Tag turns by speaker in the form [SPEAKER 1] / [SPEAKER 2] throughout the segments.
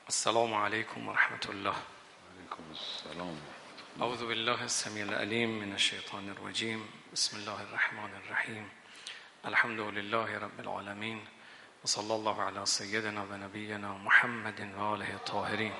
[SPEAKER 1] السلام عليكم ورحمة الله.
[SPEAKER 2] وعليكم السلام.
[SPEAKER 1] أعوذ بالله السميع العليم من الشيطان الرجيم. بسم الله الرحمن الرحيم. الحمد لله رب العالمين، وصلى الله على سيدنا ونبينا محمد وآله الطاهرين.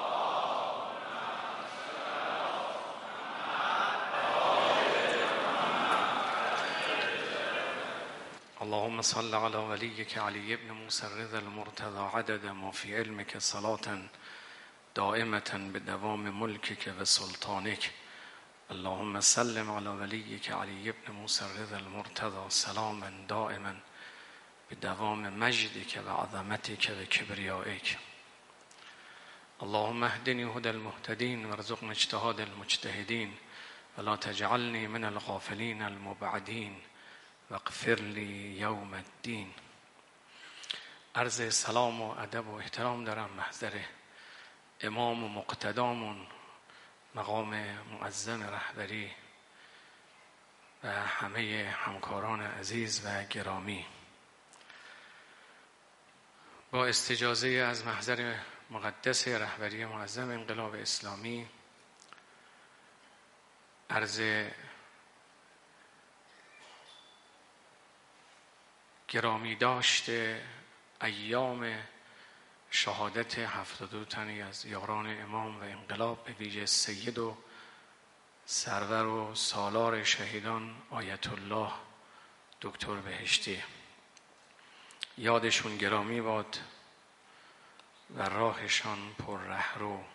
[SPEAKER 1] اللهم صل على وليك علي بن موسى الرضا المرتضى عدد ما في علمك صلاة دائمة بدوام ملكك وسلطانك. اللهم سلم على وليك علي بن موسى الرضا المرتضى سلاما دائما بدوام مجدك وعظمتك وكبريائك. اللهم اهدني هدى المهتدين وارزقني اجتهاد المجتهدين ولا تجعلني من الغافلين المبعدين واغفر لی یوم الدین. عرض سلام و ادب و احترام دارم محضر امام و مقتدامون، مقام معظم رهبری و همه همکاران عزیز و گرامی. با استجازه از محضر مقدس رهبری معظم انقلاب اسلامی، عرض گرامی داشته ایام شهادت 72 تنی از یاران امام و انقلاب، به ویژه سید و سرور و سالار شهیدان آیت الله دکتر بهشتی، یادشون گرامی باد و راهشان پر رهرو.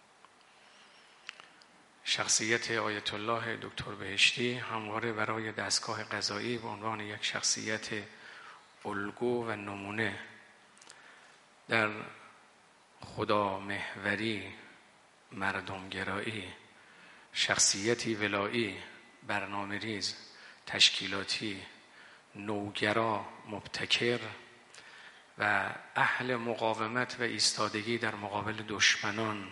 [SPEAKER 1] شخصیت آیت الله دکتر بهشتی همواره برای دستگاه قضایی به عنوان یک شخصیت الگو و نمونه در خدا محوری، مردمگرایی، شخصیتی ولایی، برنامه ریز، تشکیلاتی، نوگرا، مبتکر و اهل مقاومت و ایستادگی در مقابل دشمنان.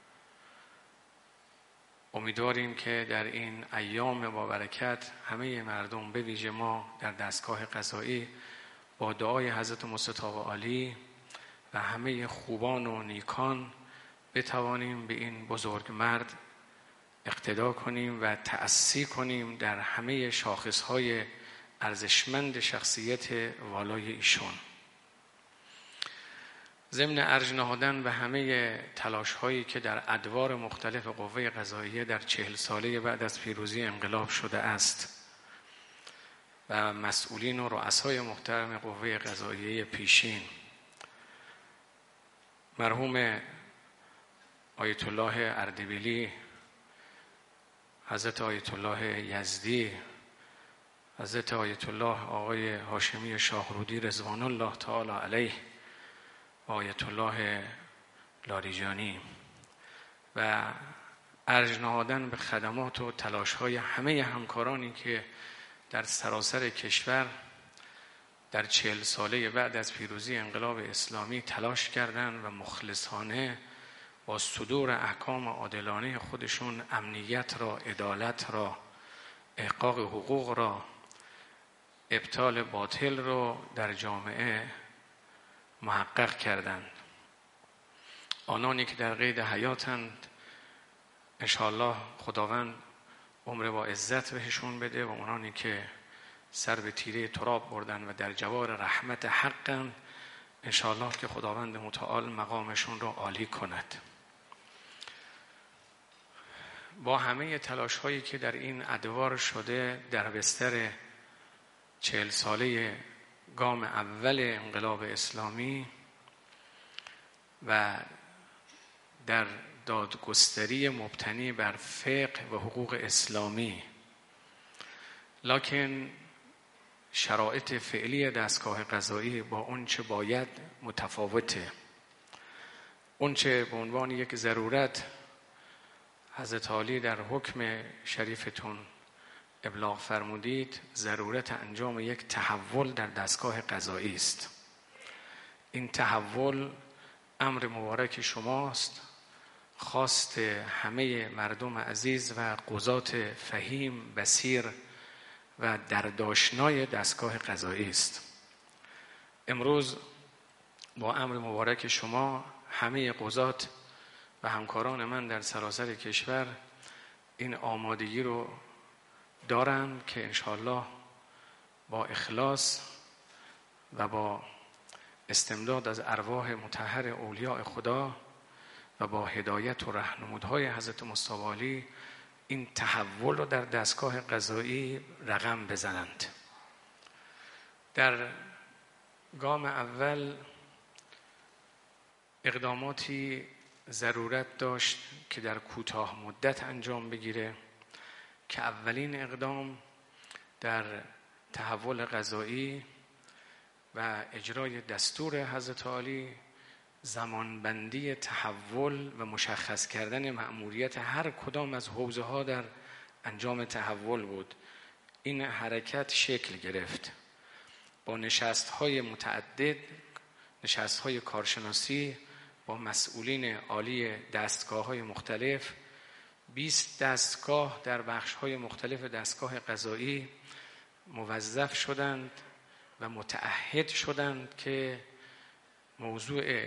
[SPEAKER 1] امیدواریم که در این ایام با برکت همه مردم، به ویژه ما در دستگاه قضایی، با دعای حضرت مصطفی عالی و همه خوبان و نیکان بتوانیم به این بزرگ مرد اقتدا کنیم و تأسی کنیم در همه شاخصهای ارزشمند شخصیت والای ایشون. ضمن ارج نهادن به همه تلاش هایی که در ادوار مختلف قوه قضاییه در 40 ساله بعد از پیروزی انقلاب شده است و مسئولین و رؤسای محترم قوه قضاییه پیشین، مرحوم آیت الله اردبیلی، حضرت آیت الله یزدی، حضرت آیت الله آقای هاشمی شاهرودی رضوان الله تعالی علیه و آیت الله لاریجانی، و ارج نهادن به خدمات و تلاش‌های همه همکارانی که در سراسر کشور در 40 ساله بعد از پیروزی انقلاب اسلامی تلاش کردند و مخلصانه با صدور احکام عادلانه خودشون امنیت را، عدالت را، احقاق حقوق را، ابطال باطل را در جامعه محقق کردند. آنانی که در قید حیاتند انشاءالله خداوند عمر با عزت بهشون بده، و اونانی که سر به تیره تراب بردن و در جوار رحمت حقن انشاءالله که خداوند متعال مقامشون رو عالی کند. با همه تلاش هایی که در این ادوار شده در بستر 40 ساله گام اول انقلاب اسلامی و در دادگستری مبتنی بر فقه و حقوق اسلامی، لکن شرایط فعلی دستگاه قضایی با اون چه باید متفاوته. اون چه به عنوان یک ضرورت حضرت عالی در حکم شریفتون ابلاغ فرمودید، ضرورت انجام یک تحول در دستگاه قضایی است. این تحول امر مبارک شماست، خواست همه مردم عزیز و قضات فهیم، بصیر و درداشنای دستگاه قضایی است. امروز با امر مبارک شما همه قضات و همکاران من در سراسر کشور این آمادگی رو دارن که انشاءالله با اخلاص و با استمداد از ارواح مطهر اولیاء خدا و با هدایت و راهنمودهای حضرت مصطفی علی این تحول رو در دستگاه قضایی رقم بزنند. در گام اول اقداماتی ضرورت داشت که در کوتاه مدت انجام بگیره که اولین اقدام در تحول قضایی و اجرای دستور حضرت علی زمانبندی تحول و مشخص کردن مأموریت هر کدام از حوزه ها در انجام تحول بود. این حرکت شکل گرفت با نشست های متعدد، نشست های کارشناسی با مسئولین عالی دستگاه های مختلف. 20 دستگاه در بخش های مختلف دستگاه قضایی موظف شدند و متعهد شدند که موضوع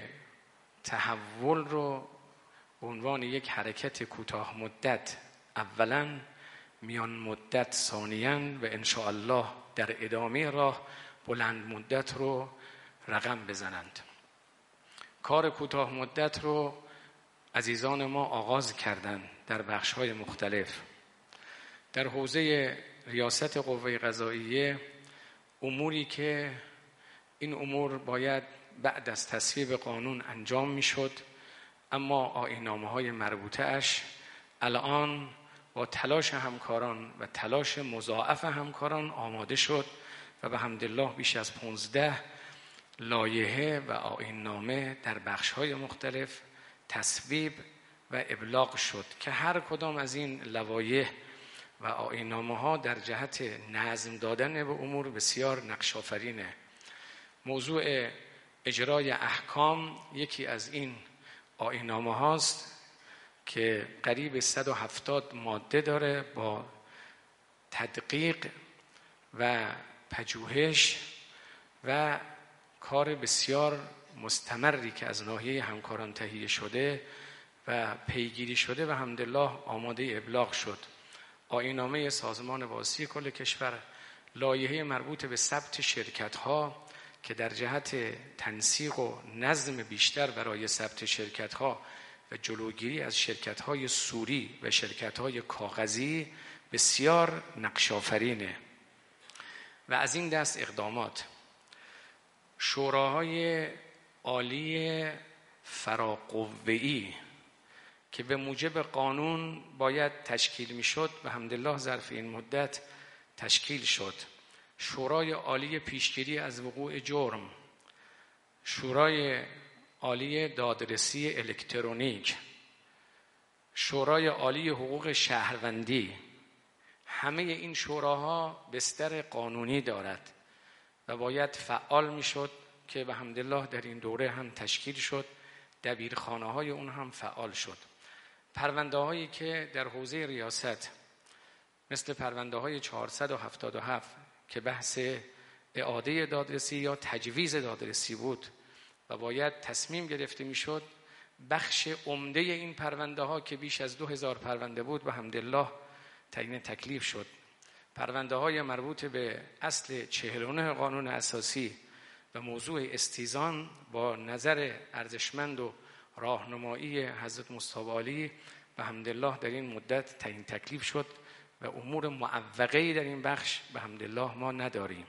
[SPEAKER 1] تحول رو به عنوان یک حرکت کوتاه مدت اولا، میان مدت ثانیاً و انشاءالله در ادامه راه بلند مدت رو رقم بزنند. کار کوتاه مدت رو عزیزان ما آغاز کردند در بخش‌های مختلف. در حوزه ریاست قوه قضاییه اموری که این امور باید بعد از تصویب قانون انجام میشد، اما آیین‌نامه‌های مربوطه اش الان با تلاش همکاران و تلاش مضاعف همکاران آماده شد و به حمدالله بیش از 15 لایحه و آیین‌نامه در بخش‌های مختلف تصویب و ابلاغ شد که هر کدام از این لوایح و آیین‌نامه‌ها در جهت نظم دادن به امور بسیار نقش‌آفرینه. موضوع اجرای احکام یکی از این آیین‌نامه هاست که قریب 170 ماده داره با تدقیق و پژوهش و کار بسیار مستمری که از ناحیه همکاران تهیه شده و پیگیری شده و الحمدلله آماده ابلاغ شد. آیین‌نامه سازمان واسطی کل کشور، لایحه مربوط به ثبت شرکت‌ها که در جهت تنسیق و نظم بیشتر برای ثبت شرکت‌ها و جلوگیری از شرکت‌های صوری و شرکت‌های کاغذی بسیار نقش‌آفرینه. و از این دست اقدامات شوراهای عالی فراقوه‌ای که به موجب قانون باید تشکیل میشد و الحمدلله ظرف این مدت تشکیل شد. شورای عالی پیشگیری از وقوع جرم، شورای عالی دادرسی الکترونیک، شورای عالی حقوق شهروندی، همه این شوراها بستر قانونی دارد و باید فعال میشد که به حمدالله در این دوره هم تشکیل شد. دبیرخانه‌های اون هم فعال شد. پرونده‌هایی که در حوزه ریاست مثل پرونده‌های 477 که بحث اعاده دادرسی یا تجویز دادرسی بود و باید تصمیم گرفته میشد، بخش عمده این پرونده‌ها که بیش از 2000 پرونده بود و الحمدلله تعیین تکلیف شد. پرونده‌های مربوط به اصل 49 قانون اساسی و موضوع استیزان با نظر ارزشمند و راهنمایی حضرت مصطفی علی و الحمدلله در این مدت تعیین تکلیف شد و امور معوقه‌ای در این بخش به حمدالله ما نداریم.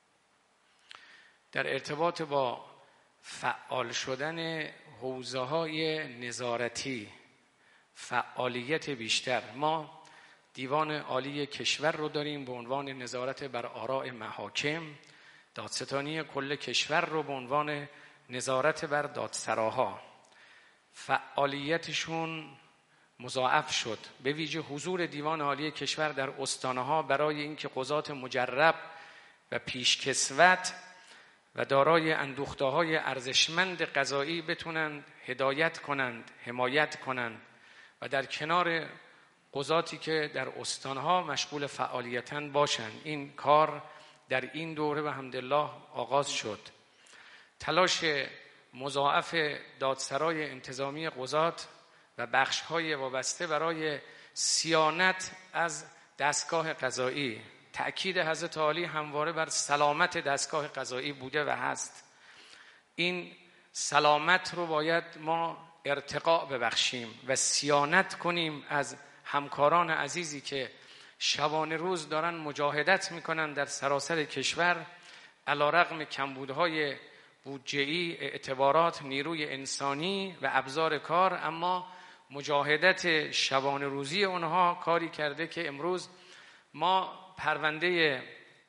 [SPEAKER 1] در ارتباط با فعال شدن حوزه‌های نظارتی، فعالیت بیشتر، ما دیوان عالی کشور رو داریم به عنوان نظارت بر آراء محاکم، دادستانی کل کشور رو به عنوان نظارت بر دادسراها. فعالیتشون مضاعف شد، به ویژه حضور دیوان عالی کشور در استانه‌ها برای اینکه قضات مجرب و پیشکسوت و دارای اندوخته‌های ارزشمند قضایی بتونند هدایت کنند، حمایت کنند و در کنار قضاتی که در استانها مشغول فعالیتن باشند. این کار در این دوره و الحمدلله آغاز شد. تلاش مضاعف دادسرای انتظامی قضات و بخش‌های وابسته برای صیانت از دستگاه قضایی. تأکید حضرت عالی همواره بر سلامت دستگاه قضایی بوده و هست. این سلامت رو باید ما ارتقاء ببخشیم و صیانت کنیم از همکاران عزیزی که شبانه روز دارن مجاهدت میکنن در سراسر کشور، علیرغم کمبودهای بودجه‌ای، اعتبارات، نیروی انسانی و ابزار کار، اما مجاهدت شبانه روزی اونها کاری کرده که امروز ما پرونده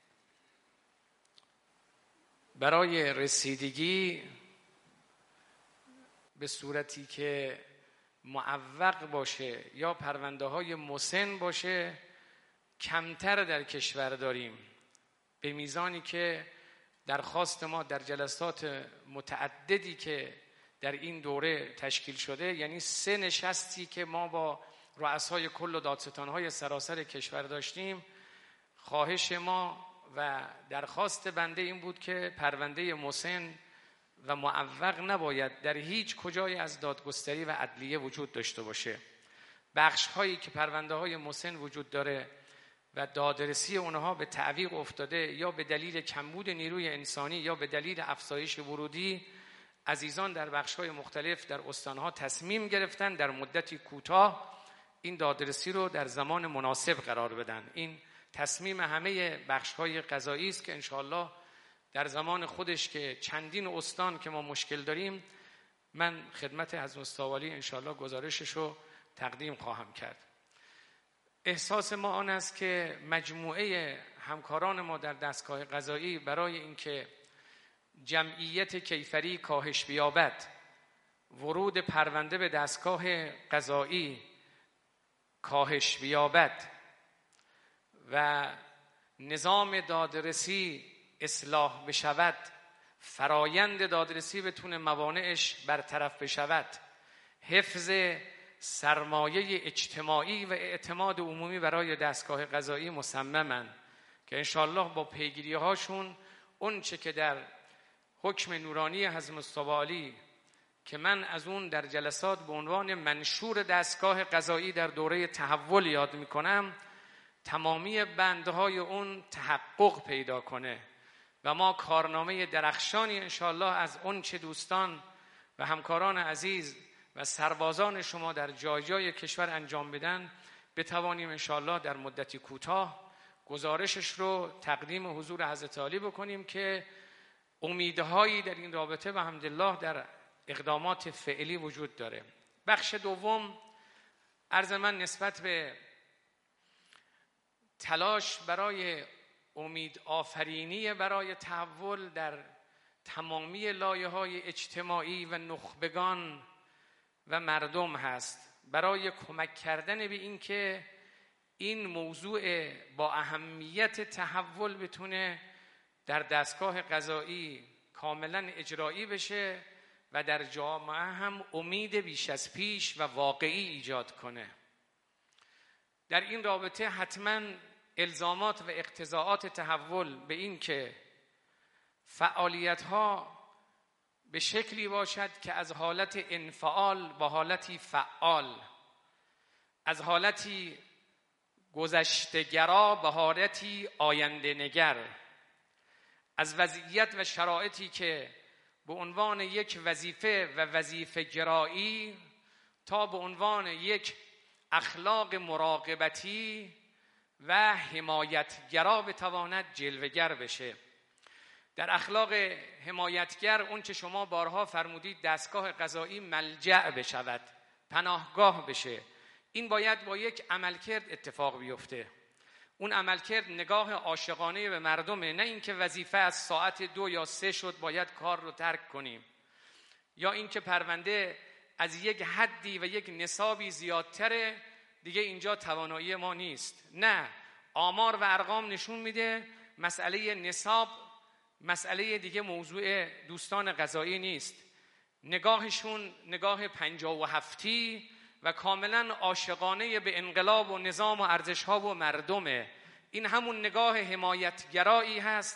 [SPEAKER 1] برای رسیدگی به صورتی که معوق باشه یا پرونده های مسن باشه کمتر در کشور داریم، به میزانی که درخواست ما در جلسات متعددی که در این دوره تشکیل شده، یعنی 3 نشستی که ما با رؤسای کل و دادستانهای سراسر کشور داشتیم، خواهش ما و درخواست بنده این بود که پرونده مسن و معوق نباید در هیچ کجای از دادگستری و عدلیه وجود داشته باشه. بخش هایی که پرونده های مسن وجود داره و دادرسی اونها به تعویق افتاده یا به دلیل کمبود نیروی انسانی یا به دلیل افزایش ورودی، عزیزان در بخش‌های مختلف در استان‌ها تصمیم گرفتن در مدتی کوتاه این دادرسی رو در زمان مناسب قرار بدن. این تصمیم همه بخش‌های قضایی است که انشاءالله در زمان خودش که چندین استان که ما مشکل داریم، من خدمت حضرت مستوالی انشاءالله گزارشش رو تقدیم خواهم کرد. احساس ما آن است که مجموعه همکاران ما در دستگاه قضایی برای اینکه جمعیت کیفری کاهش بیابد، ورود پرونده به دستگاه قضایی کاهش بیابد و نظام دادرسی اصلاح بشود، فرایند دادرسی بتونه موانعش برطرف بشود، حفظ سرمایه اجتماعی و اعتماد عمومی برای دستگاه قضایی مصممن که انشالله با پیگیری هاشون اون چه که در حکم نورانی حضرت مستوالی که من از اون در جلسات به عنوان منشور دستگاه قضایی در دوره تحول یاد میکنم، تمامی بندهای اون تحقق پیدا کنه و ما کارنامه درخشانی انشالله از اون چه دوستان و همکاران عزیز و سربازان شما در جای جای کشور انجام بدن بتوانیم انشالله در مدتی کوتاه گزارشش رو تقدیم حضور حضرت عالی بکنیم که امیدهایی در این رابطه و الحمدلله در اقدامات فعلی وجود داره. بخش دوم عرض من نسبت به تلاش برای امید آفرینی برای تحول در تمامی لایه‌های اجتماعی و نخبگان و مردم هست، برای کمک کردن به این که این موضوع با اهمیت تحول بتونه در دستگاه قضایی کاملا اجرایی بشه و در جامعه هم امید بیش از پیش و واقعی ایجاد کنه. در این رابطه حتما الزامات و اقتضاعات تحول به این که فعالیت‌ها به شکلی باشد که از حالت انفعال با حالتی فعال، از حالتی گذشته‌گرا به حالتی آینده نگر، از وضعیت و شرایطی که به عنوان یک وظیفه و وظیفه گرایی تا به عنوان یک اخلاق مراقبتی و حمایتگرا بتواند جلوه‌گر بشه. در اخلاق حمایتگر اون چه شما بارها فرمودید دستگاه قضایی ملجأ بشود، پناهگاه بشه، این باید با یک عملکرد اتفاق بیفته. اون عملکرد نگاه عاشقانه به مردمه، نه اینکه وظیفه از ساعت 2 یا 3 شد باید کار رو ترک کنیم، یا اینکه پرونده از یک حدی و یک نصابی زیادتره دیگه اینجا توانایی ما نیست. نه، آمار و ارقام نشون میده مسئله نصاب مسئله دیگه موضوع دوستان قضایی نیست. نگاهشون نگاه 57 و کاملا عاشقانه به انقلاب و نظام و ارزش‌ها و مردمه. این همون نگاه حمایتگرایی هست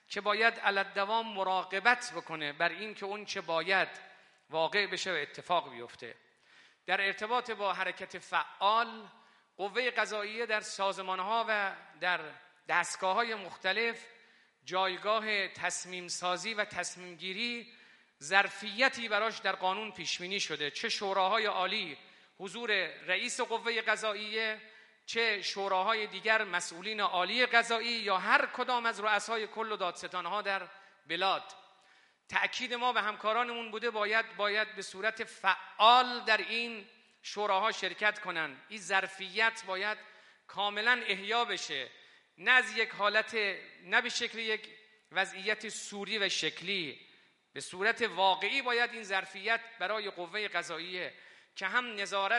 [SPEAKER 1] که باید علالدوام مراقبت بکنه بر این که اون چه باید واقع بشه و اتفاق بیفته. در ارتباط با حرکت فعال، قوه قضاییه در سازمانها و در دستگاه‌های مختلف جایگاه تصمیم سازی و تصمیم گیری ظرفیتی براش در قانون پیش بینی شده، چه شوراهای عالی حضور رئیس قوه قضاییه، چه شوراهای دیگر مسئولین عالی قضایی، یا هر کدام از رؤسای کل و دادستانها در بلاد. تأکید ما به همکارانمون بوده باید به صورت فعال در این شوراها شرکت کنن. این ظرفیت باید کاملا احیا بشه، نه از یک حالت، نه به شکل یک وضعیت صوری و شکلی، به صورت واقعی باید این ظرفیت برای قوه قضاییه که هم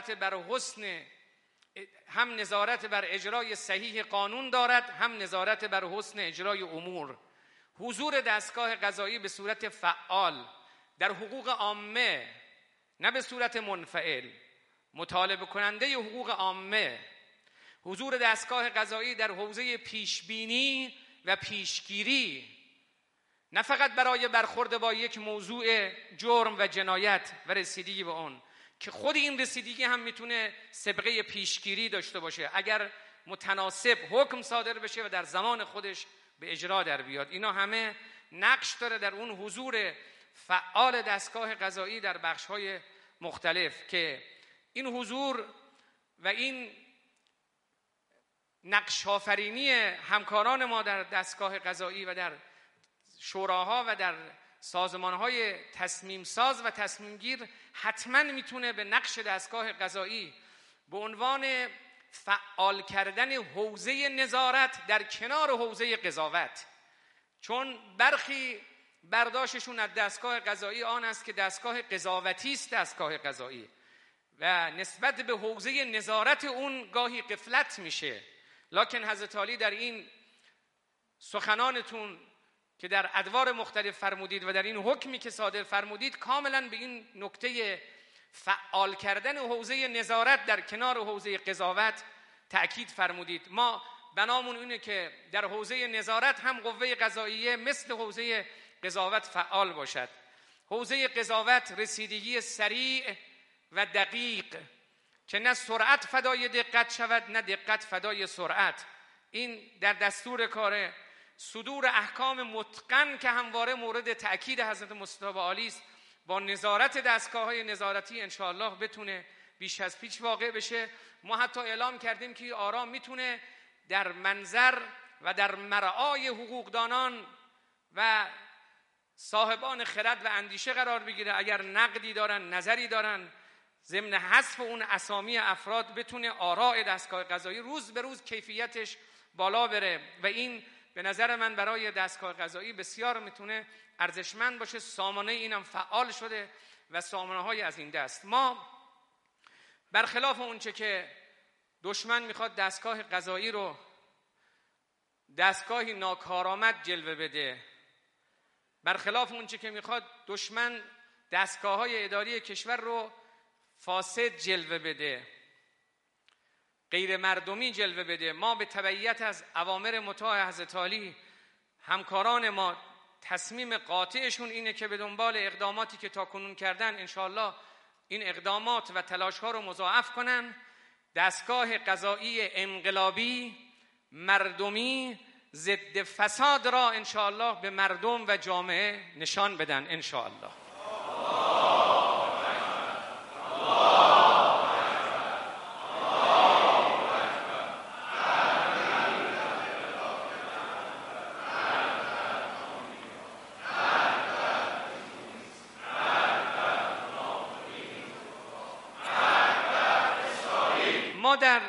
[SPEAKER 1] نظارت بر اجرای صحیح قانون دارد، هم نظارت بر حسن اجرای امور. حضور دستگاه قضایی به صورت فعال در حقوق عامه، نه به صورت منفعل، مطالبه کننده حقوق عامه. حضور دستگاه قضایی در حوزه پیشبینی و پیشگیری، نه فقط برای برخورد با یک موضوع جرم و جنایت و رسیدگی به اون، که خود این رسیدگی هم میتونه سابقه پیشگیری داشته باشه اگر متناسب حکم صادر بشه و در زمان خودش به اجرا در بیاد. اینا همه نقش داره در اون حضور فعال دستگاه قضایی در بخش‌های مختلف، که این حضور و این نقش آفرینی همکاران ما در دستگاه قضایی و در شوراها و در سازمانهای تصمیم ساز و تصمیم گیر حتما میتونه به نقش دستگاه قضایی به عنوان فعال کردن حوزه نظارت در کنار حوزه قضاوت، چون برخی برداشتشون از دستگاه قضایی آن است که دستگاه قضاوتی است دستگاه قضایی و نسبت به حوزه نظارت اون گاهی غفلت میشه. لکن حضرت عالی در این سخنانتون که در ادوار مختلف فرمودید و در این حکمی که صادر فرمودید کاملا به این نکته فعال کردن حوزه نظارت در کنار حوزه قضاوت تأکید فرمودید. ما بنامون اینه که در حوزه نظارت هم قوه قضاییه مثل حوزه قضاوت فعال باشد. حوزه قضاوت رسیدگی سریع و دقیق، که نه سرعت فدای دقت شود نه دقت فدای سرعت. این در دستور کار صدور احکام متقن که همواره مورد تأکید حضرت مصطفی عالی است، با نظارت دستگاه‌های نظارتی انشاءالله بتونه بیش از پیش واقع بشه. ما حتی اعلام کردیم که آرا میتونه در منظر و در مرعای حقوقدانان و صاحبان خرد و اندیشه قرار بگیره. اگر نقدی دارن، نظری دارن، ضمن حذف اون اسامی افراد بتونه آراء دستگاه قضایی روز به روز کیفیتش بالا بره و این به نظر من برای دستگاه قضایی بسیار میتونه ارزشمند باشه. سامانه اینم فعال شده و سامانه های از این دست. ما برخلاف اونچه که دشمن میخواد دستگاه قضایی رو دستگاهی ناکارآمد جلوه بده، برخلاف اونچه که میخواد دشمن دستگاه‌های اداری کشور رو فاسد جلوه بده، غیر مردمی جلوه بده، ما به تبعیت از اوامر مطاع حضرت عالی همکاران ما تصمیم قاطعشون اینه که به دنبال اقداماتی که تاکنون کردن انشاءالله این اقدامات و تلاش‌ها رو مضاعف کنن. دستگاه قضایی انقلابی مردمی ضد فساد را انشاءالله به مردم و جامعه نشان بدن انشاءالله. ما در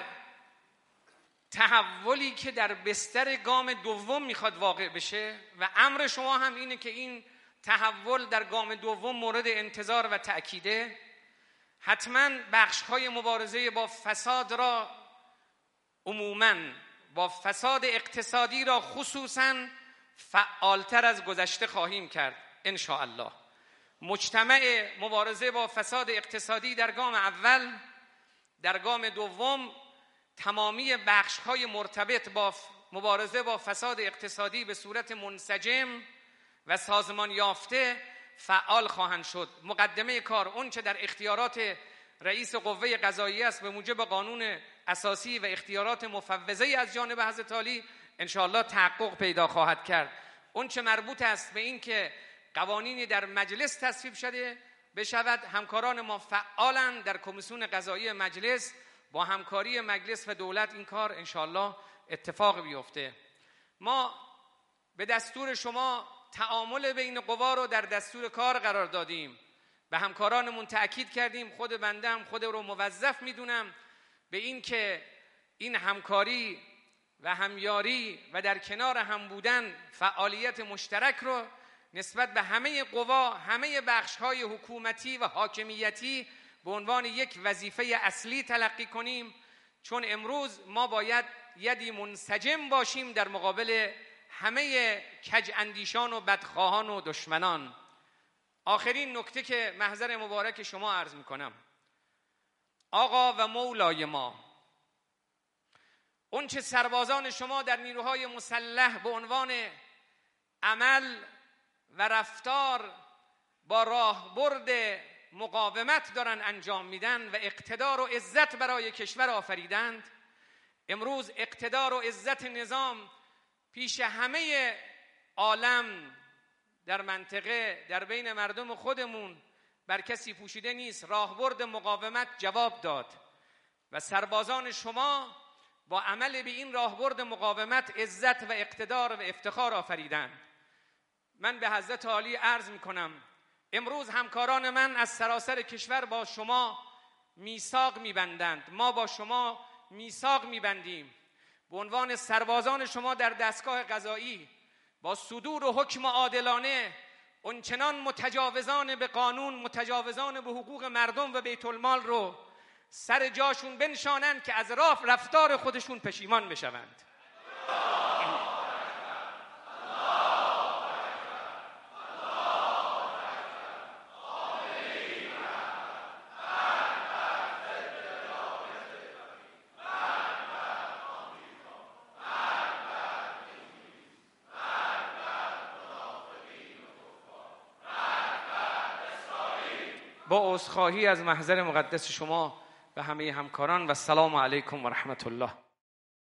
[SPEAKER 1] تحولی که در بستر گام دوم میخواد واقع بشه و امر شما هم اینه که این تحول در گام دوم مورد انتظار و تأکیده، حتما بخش‌های مبارزه با فساد را عموماً، با فساد اقتصادی را خصوصاً فعالتر از گذشته خواهیم کرد انشاءالله. مجتمع مبارزه با فساد اقتصادی در گام اول، در گام دوم تمامی بخش‌های مرتبط با
[SPEAKER 3] مبارزه با فساد اقتصادی به صورت منسجم و سازمان یافته فعال خواهند شد. مقدمه کار اون چه در اختیارات رئیس قوه قضاییه است به موجب قانون اساسی و اختیارات مفوضه از جانب حضرت عالی انشاءالله تحقق پیدا خواهد کرد. اون چه مربوط است به این که قوانینی در مجلس تصویب شده بشود، همکاران ما فعالند در کمیسیون قضایی مجلس، با همکاری مجلس و دولت این کار انشاءالله اتفاق بیفته. ما به دستور شما تعامل بین قوا رو در دستور کار قرار دادیم، به همکارانمون تأکید کردیم، خود بنده هم خود رو موظف میدونم به این که این همکاری و همیاری و در کنار هم بودن فعالیت مشترک رو نسبت به همه قوا، همه بخش‌های حکومتی و حاکمیتی به عنوان یک وظیفه اصلی تلقی کنیم، چون امروز ما باید یدی منسجم باشیم در مقابل همه کج اندیشان و بدخواهان و دشمنان. آخرین نکته که محضر مبارک شما عرض میکنم، آقا و مولای ما، اون چه سربازان شما در نیروهای مسلح به عنوان عمل و رفتار با راهبرد مقاومت دارن انجام میدن و اقتدار و عزت برای کشور آفریدند، امروز اقتدار و عزت نظام پیش همه عالم در منطقه در بین مردم خودمون بر کسی پوشیده نیست. راهبرد مقاومت جواب داد و سربازان شما با عمل به این راهبرد مقاومت عزت و اقتدار و افتخار آفریدند. من به حضرت عالی عرض میکنم امروز همکاران من از سراسر کشور با شما میثاق میبندند، ما با شما میثاق میبندیم به عنوان سربازان شما در دستگاه قضایی با صدور و حکم عادلانه اونچنان متجاوزان به قانون، متجاوزان به حقوق مردم و بیت المال رو سر جاشون بنشانند که از رفتار خودشون پشیمان بشوند. با عذرخواهی از محضر مقدس شما و همه همکاران و السلام علیکم و رحمت الله.